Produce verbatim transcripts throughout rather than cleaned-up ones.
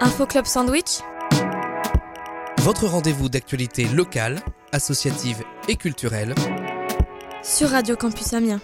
Info Club Sandwich, votre rendez-vous d'actualité locale, associative et culturelle sur Radio Campus Amiens.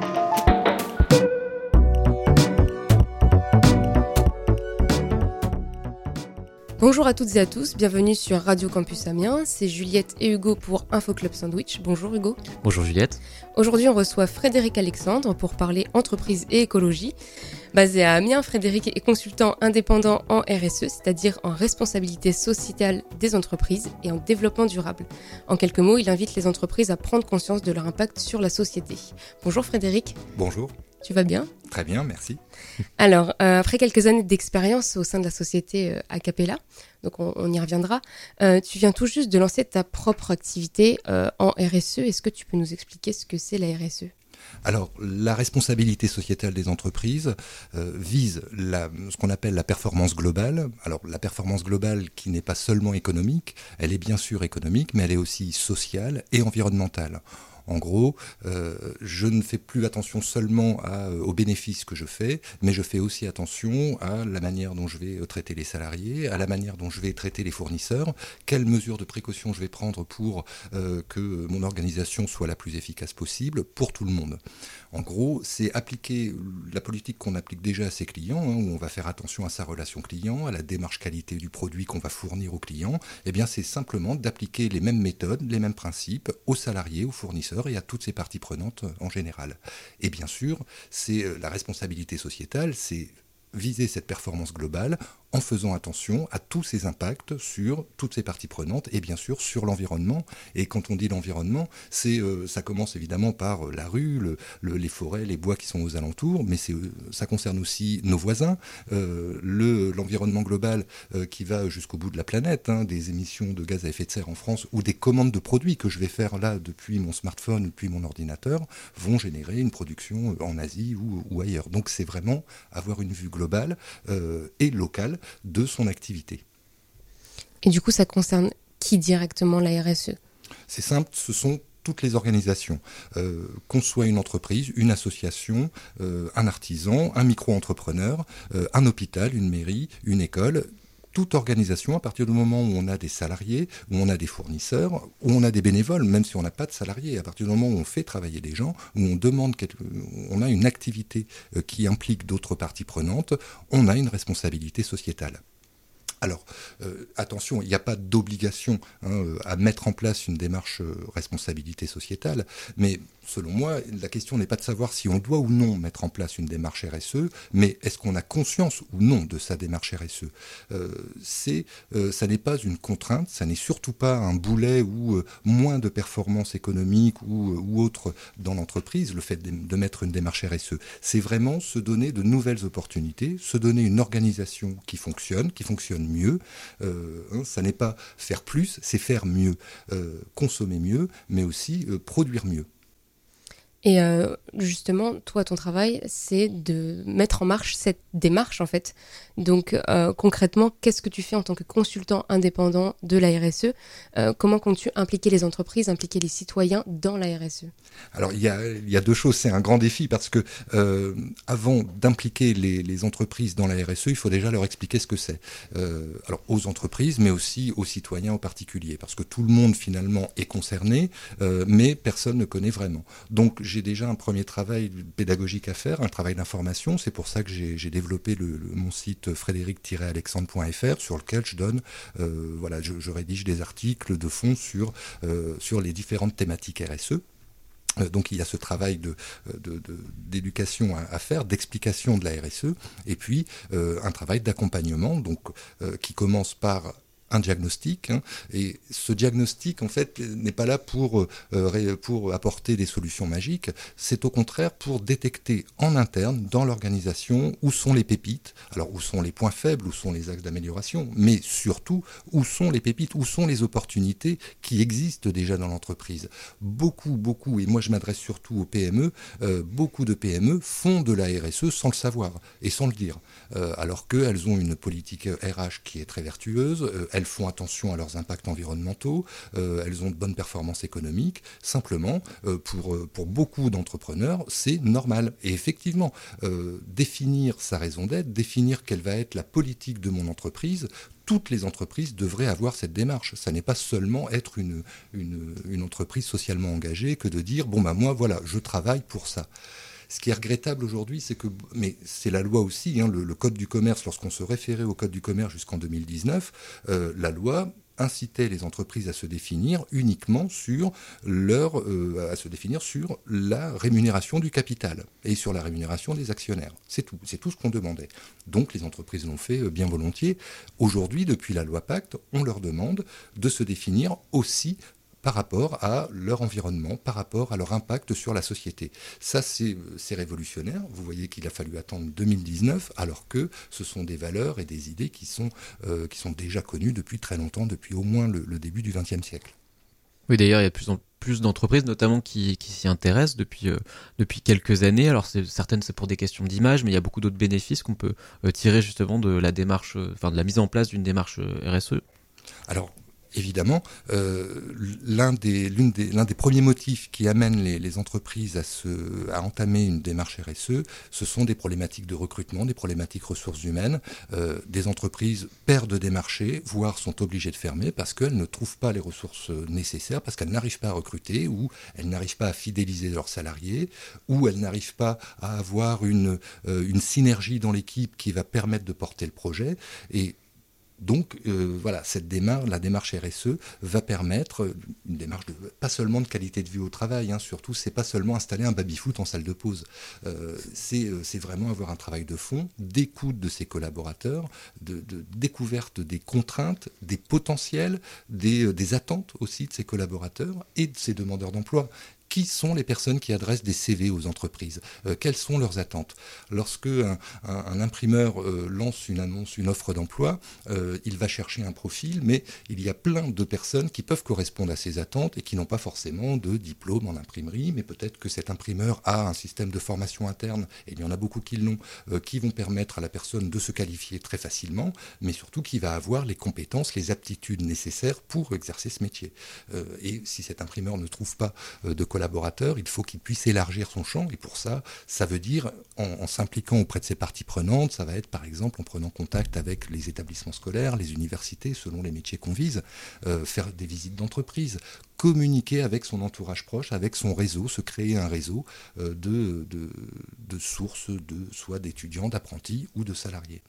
Bonjour à toutes et à tous, bienvenue sur Radio Campus Amiens, c'est Juliette et Hugo pour Info Club Sandwich. Bonjour Hugo. Bonjour Juliette. Aujourd'hui on reçoit Frédéric Alexandre pour parler entreprise et écologie. Basé à Amiens, Frédéric est consultant indépendant en R S E, c'est-à-dire en responsabilité sociétale des entreprises et en développement durable. En quelques mots, il invite les entreprises à prendre conscience de leur impact sur la société. Bonjour Frédéric. Bonjour. Tu vas bien ? Très bien, merci. Alors, euh, après quelques années d'expérience au sein de la société euh, Acapella, donc on, on y reviendra, euh, tu viens tout juste de lancer ta propre activité euh, en R S E. Est-ce que tu peux nous expliquer ce que c'est la R S E ? Alors, la responsabilité sociétale des entreprises euh, vise la, ce qu'on appelle la performance globale. Alors, la performance globale qui n'est pas seulement économique, elle est bien sûr économique, mais elle est aussi sociale et environnementale. En gros, euh, je ne fais plus attention seulement à, aux bénéfices que je fais, mais je fais aussi attention à la manière dont je vais traiter les salariés, à la manière dont je vais traiter les fournisseurs, quelles mesures de précaution je vais prendre pour euh, que mon organisation soit la plus efficace possible pour tout le monde. En gros, c'est appliquer la politique qu'on applique déjà à ses clients, hein, où on va faire attention à sa relation client, à la démarche qualité du produit qu'on va fournir aux clients. Eh bien, c'est simplement d'appliquer les mêmes méthodes, les mêmes principes aux salariés, aux fournisseurs et à toutes ces parties prenantes en général. Et bien sûr, c'est la responsabilité sociétale, c'est viser cette performance globale en faisant attention à tous ces impacts sur toutes ces parties prenantes et bien sûr sur l'environnement. Et quand on dit l'environnement, c'est, euh, ça commence évidemment par la rue, le, le, les forêts, les bois qui sont aux alentours, mais c'est, ça concerne aussi nos voisins, euh, le, l'environnement global euh, qui va jusqu'au bout de la planète, hein, des émissions de gaz à effet de serre en France ou des commandes de produits que je vais faire là depuis mon smartphone ou depuis mon ordinateur vont générer une production en Asie ou, ou ailleurs. Donc c'est vraiment avoir une vue globale euh, et locale de son activité. Et du coup, ça concerne qui directement la R S E ? C'est simple, ce sont toutes les organisations, euh, qu'on soit une entreprise, une association, euh, un artisan, un micro-entrepreneur, euh, un hôpital, une mairie, une école. Toute organisation, à partir du moment où on a des salariés, où on a des fournisseurs, où on a des bénévoles, même si on n'a pas de salariés, à partir du moment où on fait travailler des gens, où on demande, quelque, on a une activité qui implique d'autres parties prenantes, on a une responsabilité sociétale. Alors, euh, attention, il n'y a pas d'obligation hein, à mettre en place une démarche euh, responsabilité sociétale, mais selon moi, la question n'est pas de savoir si on doit ou non mettre en place une démarche R S E, mais est-ce qu'on a conscience ou non de sa démarche R S E ? euh, c'est, euh, Ça n'est pas une contrainte, ça n'est surtout pas un boulet ou euh, moins de performance économique ou, euh, ou autre dans l'entreprise, le fait de, de mettre une démarche R S E. C'est vraiment se donner de nouvelles opportunités, se donner une organisation qui fonctionne, qui fonctionne mieux. Euh, hein, ça n'est pas faire plus, c'est faire mieux, euh, consommer mieux, mais aussi euh, produire mieux. Et euh, justement, toi, ton travail, c'est de mettre en marche cette démarche, en fait. Donc, euh, concrètement, qu'est-ce que tu fais en tant que consultant indépendant de la R S E ? euh, Comment comptes-tu impliquer les entreprises, impliquer les citoyens dans la R S E ? Alors, il y a, il y a deux choses. C'est un grand défi parce que euh, avant d'impliquer les, les entreprises dans la R S E, il faut déjà leur expliquer ce que c'est. Euh, alors, aux entreprises, mais aussi aux citoyens en particulier. Parce que tout le monde, finalement, est concerné, euh, mais personne ne connaît vraiment. Donc, j'ai déjà un premier travail pédagogique à faire, un travail d'information. C'est pour ça que j'ai, j'ai développé le, le, mon site frédéric tiret alexandre point f r sur lequel je donne, euh, voilà, je, je rédige des articles de fond sur, euh, sur les différentes thématiques R S E. Euh, donc il y a ce travail de, de, de, d'éducation à, à faire, d'explication de la R S E, et puis euh, un travail d'accompagnement donc, euh, qui commence par un diagnostic, hein, et ce diagnostic en fait n'est pas là pour, euh, pour apporter des solutions magiques, c'est au contraire pour détecter en interne, dans l'organisation, où sont les pépites, alors où sont les points faibles, où sont les axes d'amélioration, mais surtout où sont les pépites, où sont les opportunités qui existent déjà dans l'entreprise. Beaucoup, beaucoup, et moi je m'adresse surtout aux P M E, euh, beaucoup de P M E font de la R S E sans le savoir et sans le dire, euh, alors qu'elles ont une politique R H qui est très vertueuse, euh, elles font attention à leurs impacts environnementaux, euh, elles ont de bonnes performances économiques. Simplement, euh, pour, pour beaucoup d'entrepreneurs, c'est normal. Et effectivement, euh, définir sa raison d'être, définir quelle va être la politique de mon entreprise, toutes les entreprises devraient avoir cette démarche. Ça n'est pas seulement être une, une, une entreprise socialement engagée que de dire, bon ben moi voilà, je travaille pour ça. Ce qui est regrettable aujourd'hui, c'est que, mais c'est la loi aussi, hein, le, le Code du commerce, lorsqu'on se référait au Code du commerce jusqu'en deux mille dix-neuf, euh, la loi incitait les entreprises à se définir uniquement sur leur, euh, à se définir sur la rémunération du capital et sur la rémunération des actionnaires. C'est tout, c'est tout ce qu'on demandait. Donc les entreprises l'ont fait bien volontiers. Aujourd'hui, depuis la loi Pacte, on leur demande de se définir aussi par rapport à leur environnement, par rapport à leur impact sur la société. Ça, c'est, c'est révolutionnaire. Vous voyez qu'il a fallu attendre deux mille dix-neuf, alors que ce sont des valeurs et des idées qui sont, euh, qui sont déjà connues depuis très longtemps, depuis au moins le, le début du vingtième siècle. Oui, d'ailleurs, il y a de plus en plus d'entreprises, notamment, qui, qui s'y intéressent depuis, euh, depuis quelques années. Alors, c'est, certaines, c'est pour des questions d'image, mais il y a beaucoup d'autres bénéfices qu'on peut euh, tirer justement de la démarche, euh, enfin, de la mise en place d'une démarche euh, R S E. Alors, évidemment, euh, l'un, des, l'une des, l'un des premiers motifs qui amènent les, les entreprises à, se, à entamer une démarche R S E, ce sont des problématiques de recrutement, des problématiques ressources humaines. Euh, des entreprises perdent des marchés, voire sont obligées de fermer parce qu'elles ne trouvent pas les ressources nécessaires, parce qu'elles n'arrivent pas à recruter, ou elles n'arrivent pas à fidéliser leurs salariés, ou elles n'arrivent pas à avoir une, euh, une synergie dans l'équipe qui va permettre de porter le projet. Et Donc euh, voilà, cette démarche, la démarche R S E va permettre une démarche de, pas seulement de qualité de vie au travail, hein, surtout c'est pas seulement installer un baby-foot en salle de pause, euh, c'est, euh, c'est vraiment avoir un travail de fond, d'écoute de ses collaborateurs, de, de découverte des contraintes, des potentiels, des, euh, des attentes aussi de ses collaborateurs et de ses demandeurs d'emploi. Qui sont les personnes qui adressent des C V aux entreprises ? euh, Quelles sont leurs attentes ? Lorsque un, un, un imprimeur euh, lance une annonce, une offre d'emploi, euh, il va chercher un profil, mais il y a plein de personnes qui peuvent correspondre à ces attentes et qui n'ont pas forcément de diplôme en imprimerie, mais peut-être que cet imprimeur a un système de formation interne, et il y en a beaucoup qui l'ont, euh, qui vont permettre à la personne de se qualifier très facilement, mais surtout qui va avoir les compétences, les aptitudes nécessaires pour exercer ce métier. Euh, et si cet imprimeur ne trouve pas euh, de collaborateur, il faut qu'il puisse élargir son champ, et pour ça, ça veut dire, en, en s'impliquant auprès de ses parties prenantes, ça va être par exemple en prenant contact avec les établissements scolaires, les universités, selon les métiers qu'on vise, euh, faire des visites d'entreprise, communiquer avec son entourage proche, avec son réseau, se créer un réseau euh, de, de, de sources, de, soit d'étudiants, d'apprentis ou de salariés.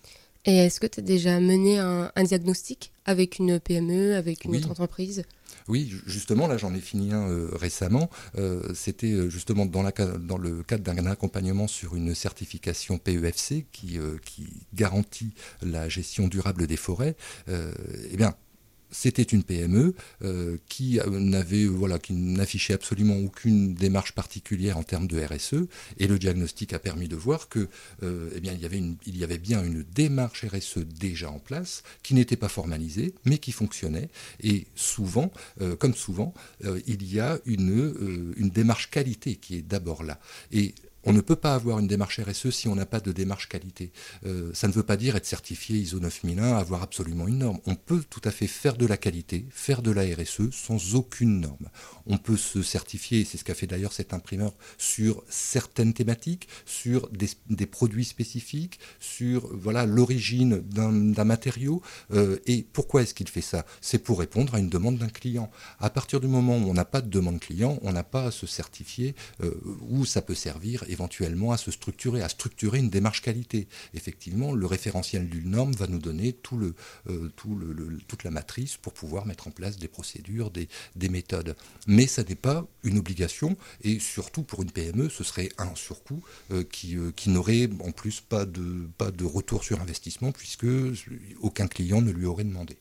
Et est-ce que tu as déjà mené un, un diagnostic avec une P M E, avec une oui. autre entreprise ? Oui, justement, là j'en ai fini un euh, récemment. Euh, c'était justement dans, la, dans le cadre d'un accompagnement sur une certification P E F C qui, euh, qui garantit la gestion durable des forêts. Euh, eh bien, c'était une P M E euh, qui n'avait, voilà, qui n'affichait absolument aucune démarche particulière en termes de R S E, et le diagnostic a permis de voir que, euh, eh bien, il y avait une, il y avait bien une démarche R S E déjà en place, qui n'était pas formalisée, mais qui fonctionnait. Et souvent, euh, comme souvent, euh, il y a une, euh, une démarche qualité qui est d'abord là. Et on ne peut pas avoir une démarche R S E si on n'a pas de démarche qualité. Euh, ça ne veut pas dire être certifié I S O neuf mille un, avoir absolument une norme. On peut tout à fait faire de la qualité, faire de la R S E sans aucune norme. On peut se certifier, et c'est ce qu'a fait d'ailleurs cet imprimeur, sur certaines thématiques, sur des, des produits spécifiques, sur voilà, l'origine d'un, d'un matériau. Euh, et pourquoi est-ce qu'il fait ça ? C'est pour répondre à une demande d'un client. À partir du moment où on n'a pas de demande client, on n'a pas à se certifier, euh, où ça peut servir éventuellement à se structurer, à structurer une démarche qualité. Effectivement, le référentiel d'une norme va nous donner tout le, euh, tout le, le, toute la matrice pour pouvoir mettre en place des procédures, des, des méthodes. Mais ça n'est pas une obligation, et surtout pour une P M E, ce serait un surcoût euh, qui, euh, qui n'aurait en plus pas de, pas de retour sur investissement, puisque aucun client ne lui aurait demandé.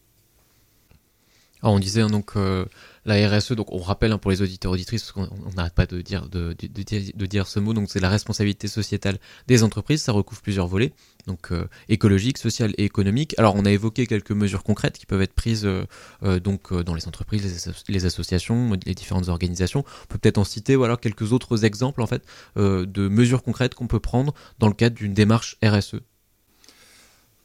Alors on disait hein, donc euh, la R S E, donc on rappelle hein, pour les auditeurs auditrices, parce qu'on n'arrête pas de dire, de, de, de, de dire ce mot, donc c'est la responsabilité sociétale des entreprises, ça recouvre plusieurs volets, donc euh, écologique, social et économique. Alors on a évoqué quelques mesures concrètes qui peuvent être prises euh, euh, donc euh, dans les entreprises, les, asso- les associations, les différentes organisations. On peut peut-être en citer voilà, quelques autres exemples en fait euh, de mesures concrètes qu'on peut prendre dans le cadre d'une démarche R S E.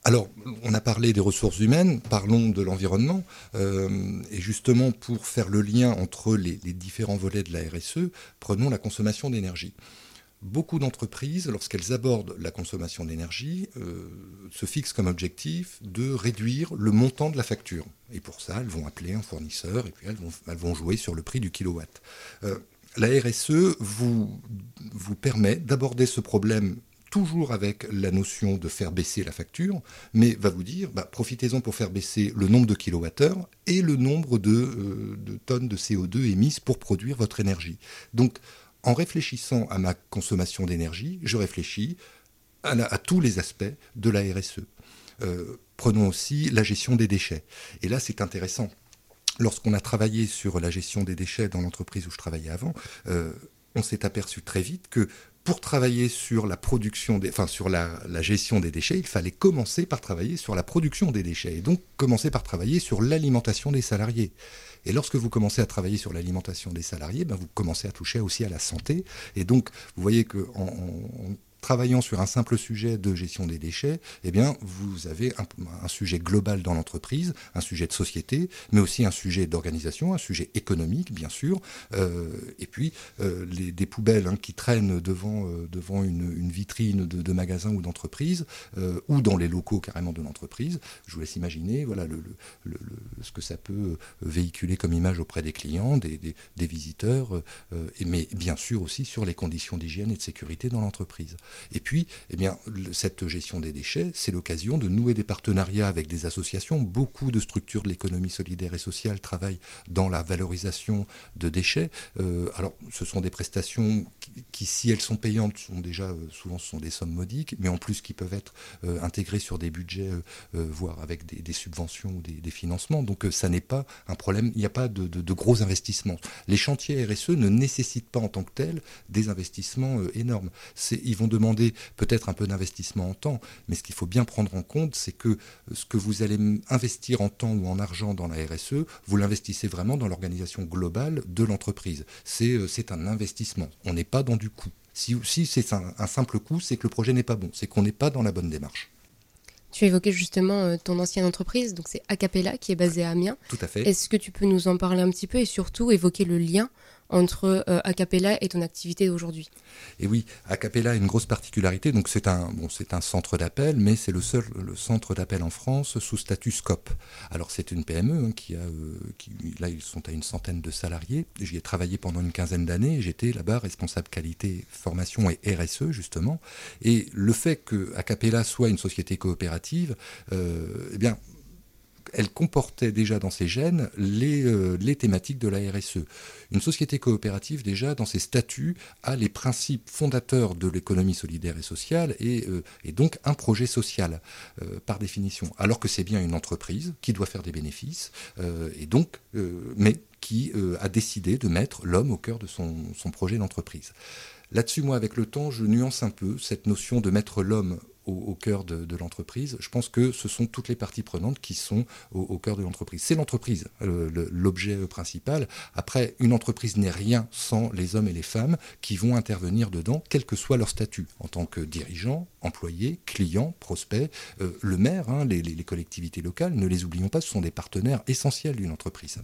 Alors, on a parlé des ressources humaines, parlons de l'environnement. Euh, et justement, pour faire le lien entre les, les différents volets de la R S E, prenons la consommation d'énergie. Beaucoup d'entreprises, lorsqu'elles abordent la consommation d'énergie, euh, se fixent comme objectif de réduire le montant de la facture. Et pour ça, elles vont appeler un fournisseur et puis elles vont, elles vont jouer sur le prix du kilowatt. Euh, la R S E vous, vous permet d'aborder ce problème toujours avec la notion de faire baisser la facture, mais va vous dire, bah, profitez-en pour faire baisser le nombre de kilowattheures et le nombre de, euh, de tonnes de C O deux émises pour produire votre énergie. Donc, en réfléchissant à ma consommation d'énergie, je réfléchis à, la, à tous les aspects de la R S E. Euh, prenons aussi la gestion des déchets. Et là, c'est intéressant. Lorsqu'on a travaillé sur la gestion des déchets dans l'entreprise où je travaillais avant, euh, on s'est aperçu très vite que pour travailler sur la production, des, enfin sur la, la gestion des déchets, il fallait commencer par travailler sur la production des déchets et donc commencer par travailler sur l'alimentation des salariés. Et lorsque vous commencez à travailler sur l'alimentation des salariés, ben vous commencez à toucher aussi à la santé. Et donc, vous voyez qu'en en, en travaillant sur un simple sujet de gestion des déchets, eh bien, vous avez un, un sujet global dans l'entreprise, un sujet de société, mais aussi un sujet d'organisation, un sujet économique, bien sûr. Euh, et puis, euh, les, des poubelles hein, qui traînent devant, euh, devant une, une vitrine de, de magasin ou d'entreprise, euh, ou dans les locaux carrément de l'entreprise. Je vous laisse imaginer voilà, le, le, le, le, ce que ça peut véhiculer comme image auprès des clients, des, des, des visiteurs, euh, mais bien sûr aussi sur les conditions d'hygiène et de sécurité dans l'entreprise. Et puis, eh bien, cette gestion des déchets, c'est l'occasion de nouer des partenariats avec des associations. Beaucoup de structures de l'économie solidaire et sociale travaillent dans la valorisation de déchets. Euh, alors, ce sont des prestations qui, qui, si elles sont payantes, sont déjà, euh, souvent ce sont des sommes modiques, mais en plus qui peuvent être euh, intégrées sur des budgets, euh, euh, voire avec des, des subventions ou des, des financements. Donc, euh, ça n'est pas un problème, il n'y a pas de, de, de gros investissements. Les chantiers R S E ne nécessitent pas en tant que tels des investissements euh, énormes. C'est, ils vont demander peut-être un peu d'investissement en temps, mais ce qu'il faut bien prendre en compte, c'est que ce que vous allez investir en temps ou en argent dans la R S E, vous l'investissez vraiment dans l'organisation globale de l'entreprise. C'est, c'est un investissement. On n'est pas dans du coût. Si, si c'est un, un simple coût, c'est que le projet n'est pas bon, c'est qu'on n'est pas dans la bonne démarche. Tu évoquais justement ton ancienne entreprise, donc c'est Acapella qui est basée à Amiens. Tout à fait. Est-ce que tu peux nous en parler un petit peu et surtout évoquer le lien entre euh, Acapella et ton activité d'aujourd'hui? Et oui, Acapella a une grosse particularité, donc c'est un, bon, c'est un centre d'appel, mais c'est le seul le centre d'appel en France sous statut Scope. Alors c'est une P M E hein, qui a, euh, qui, là ils sont à une centaine de salariés. J'y ai travaillé pendant une quinzaine d'années, j'étais là-bas responsable qualité, formation et R S E justement. Et le fait que Acapella soit une société coopérative, euh, eh bien elle comportait déjà dans ses gènes les, euh, les thématiques de la R S E. Une société coopérative, déjà, dans ses statuts, a les principes fondateurs de l'économie solidaire et sociale et, euh, et donc un projet social, euh, par définition. Alors que c'est bien une entreprise qui doit faire des bénéfices, euh, et donc, euh, mais qui euh, a décidé de mettre l'homme au cœur de son, son projet d'entreprise. Là-dessus, moi, avec le temps, je nuance un peu cette notion de mettre l'homme au, au cœur de, de l'entreprise. Je pense que ce sont toutes les parties prenantes qui sont au, au cœur de l'entreprise. C'est l'entreprise, euh, le, l'objet principal. Après, une entreprise n'est rien sans les hommes et les femmes qui vont intervenir dedans, quel que soit leur statut, en tant que dirigeants, employés, clients, prospects, euh, le maire, hein, les, les, les collectivités locales, ne les oublions pas, ce sont des partenaires essentiels d'une entreprise.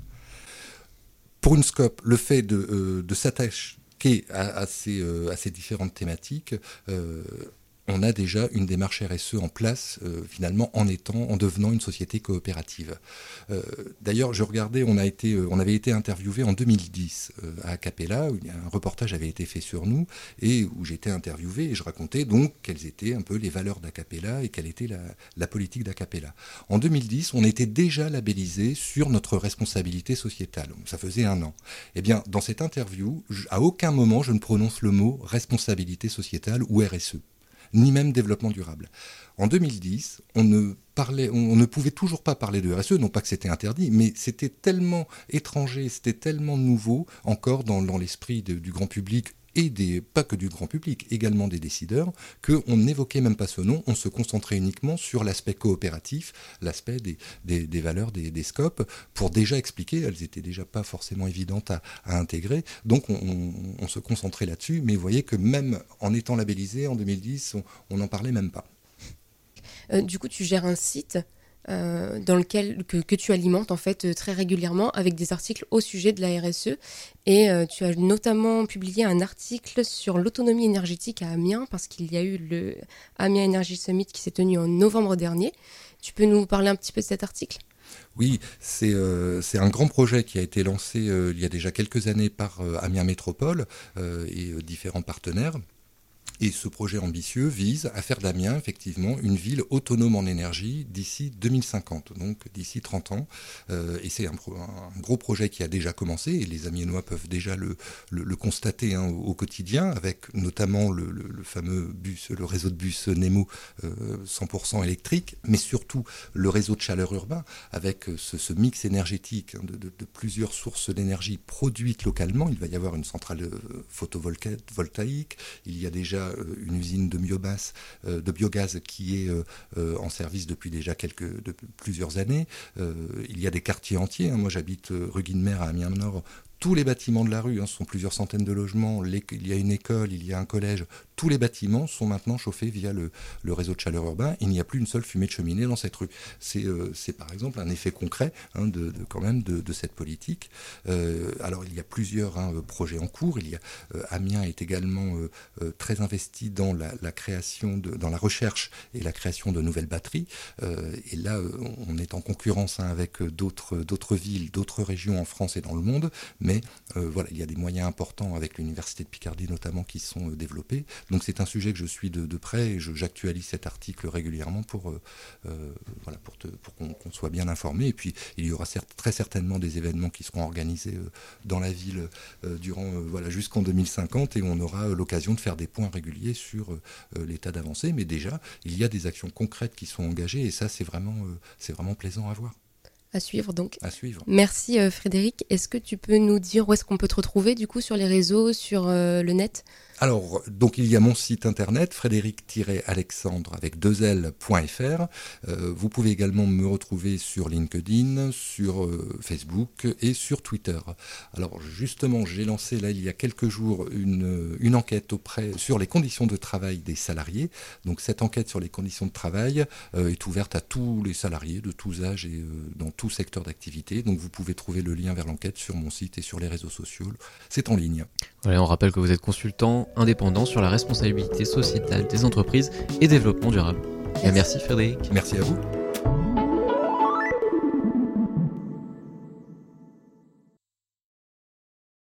Pour une Scope, le fait de, euh, de s'attacher À, à, ces, euh, à ces différentes thématiques, euh, on a déjà une démarche R S E en place, euh, finalement, en étant, en devenant une société coopérative. Euh, d'ailleurs, je regardais, on, a été, euh, on avait été interviewé en deux mille dix euh, à Acapella, où un reportage avait été fait sur nous, et où j'étais interviewé, et je racontais donc quelles étaient un peu les valeurs d'Acapella et quelle était la, la politique d'Acapella. En deux mille dix, on était déjà labellisé sur notre responsabilité sociétale. Ça faisait un an. Eh bien, dans cette interview, je, à aucun moment je ne prononce le mot responsabilité sociétale ou R S E. Ni même développement durable. En deux mille dix, on ne, parlait, on ne pouvait toujours pas parler de R S E, non pas que c'était interdit, mais c'était tellement étranger, c'était tellement nouveau encore dans, dans l'esprit de, du grand public, et des, pas que du grand public, également des décideurs, qu'on n'évoquait même pas ce nom, on se concentrait uniquement sur l'aspect coopératif, l'aspect des, des, des valeurs des, des scopes, pour déjà expliquer, elles étaient déjà pas forcément évidentes à, à intégrer, donc on, on, on se concentrait là-dessus, mais vous voyez que même en étant labellisé en deux mille dix, on n'en parlait même pas. Euh, du coup, tu gères un site euh, dans lequel que, que tu alimentes en fait euh, très régulièrement avec des articles au sujet de la R S E. Et euh, tu as notamment publié un article sur l'autonomie énergétique à Amiens parce qu'il y a eu le Amiens Energy Summit qui s'est tenu en novembre dernier. Tu peux nous parler un petit peu de cet article ? Oui, c'est euh, c'est un grand projet qui a été lancé euh, il y a déjà quelques années par euh, Amiens Métropole euh, et euh, différents partenaires. Et ce projet ambitieux vise à faire d'Amiens, effectivement, une ville autonome en énergie d'ici deux mille cinquante, donc d'ici trente ans. Euh, et c'est un, pro- un gros projet qui a déjà commencé, et les Amiénois peuvent déjà le, le, le constater hein, au, au quotidien, avec notamment le, le, le fameux bus, le réseau de bus Nemo euh, cent pour cent électrique, mais surtout le réseau de chaleur urbain, avec ce, ce mix énergétique hein, de, de, de plusieurs sources d'énergie produites localement. Il va y avoir une centrale photovoltaïque, il y a déjà une usine de biomasse, euh, de biogaz qui est euh, euh, en service depuis déjà quelques, de, plusieurs années. Euh, il y a des quartiers entiers. Hein. Moi, j'habite euh, rue Guinemer à Amiens Nord. Tous les bâtiments de la rue, hein, ce sont plusieurs centaines de logements, les, il y a une école, il y a un collège, tous les bâtiments sont maintenant chauffés via le, le réseau de chaleur urbain. Il n'y a plus une seule fumée de cheminée dans cette rue. C'est, euh, c'est par exemple un effet concret hein, de, de, quand même de, de cette politique. Euh, alors il y a plusieurs hein, projets en cours. Il y a, euh, Amiens est également euh, euh, très investi dans la, la création, de, dans la recherche et la création de nouvelles batteries. Euh, et là, euh, on est en concurrence hein, avec d'autres, d'autres villes, d'autres régions en France et dans le monde, mais Mais euh, voilà, il y a des moyens importants avec l'Université de Picardie notamment qui sont euh, développés. Donc c'est un sujet que je suis de, de près et je, j'actualise cet article régulièrement pour, euh, euh, voilà, pour, te, pour qu'on, qu'on soit bien informé. Et puis il y aura certes, très certainement des événements qui seront organisés euh, dans la ville euh, durant, euh, voilà, jusqu'en deux mille cinquante et on aura euh, l'occasion de faire des points réguliers sur euh, l'état d'avancée. Mais déjà, il y a des actions concrètes qui sont engagées et ça c'est vraiment, euh, c'est vraiment plaisant à voir. À suivre donc. À suivre. Merci euh, Frédéric. Est-ce que tu peux nous dire où est-ce qu'on peut te retrouver du coup sur les réseaux, sur euh, le net ? Alors, donc il y a mon site internet, frédéric-alexandre avec deux L point F R. Euh, vous pouvez également me retrouver sur LinkedIn, sur euh, Facebook et sur Twitter. Alors justement, j'ai lancé là il y a quelques jours une, une enquête auprès sur les conditions de travail des salariés. Donc cette enquête sur les conditions de travail euh, est ouverte à tous les salariés de tous âges et euh, dans tout secteur d'activité. Donc vous pouvez trouver le lien vers l'enquête sur mon site et sur les réseaux sociaux. C'est en ligne. Voilà, on rappelle que vous êtes consultant indépendant sur la responsabilité sociétale des entreprises et développement durable. Et merci Frédéric. Merci à vous.